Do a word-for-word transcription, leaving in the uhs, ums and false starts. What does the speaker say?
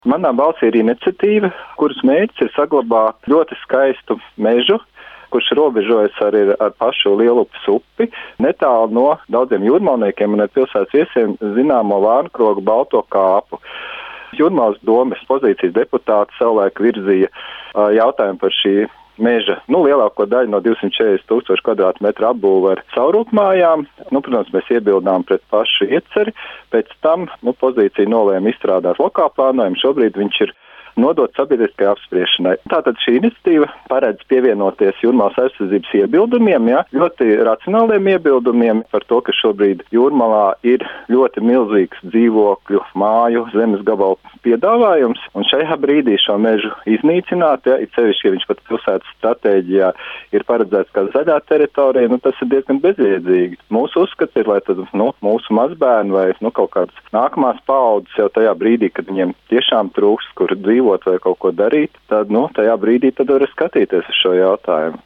Manā balsī ir iniciatīva, kuras mērķis ir saglabāt ļoti skaistu mežu, kurš robežojas arī ar pašu Lielupes upi, netālu no daudziem jūrmalniekiem un ar pilsētas viesiem zināmo Vārnkrogu balto kāpu. Jūrmalas domes pozīcijas deputāti savulaik virzīja jautājumu par šī meža, nu, lielāko daļu no divsimt četrdesmit tūkstoši kvadrātmetru apbūve ar caurupmājām. Nu, protams, mēs iebildām pret pašu ieceri. Pēc tam, nu, pozīcija nolēma izstrādāt lokālu plānojumu. Šobrīd viņš ir nodot sabiedriskai apspriešanai. Tātad šī iniciatīva paredz pievienoties Jūrmalas aizsardzības iebildumiem, ja, ļoti racionāliem iebildumiem par to, ka šobrīd Jūrmalā ir ļoti milzīgs dzīvokļu, māju, zemes gabalu piedāvājums, un šajā brīdī šo mežu iznīcināt, ja, it sevišķi, ja viņš pat pilsētas stratēģijā ir paredzēts kā zaļā teritorija, nu, tas ir diezgan bezjēdzīgi. Mūsu uzskats ir, lai tad, nu, mūsu mazbērni vai, nu, kaut kādas nākamās paaudzes jau tajā brīdī, kad viņiem tiešām trūks, kur dzīvot vai kaut ko darīt, tad, nu, tajā brīdī tad var skatīties uz šo jautājumu.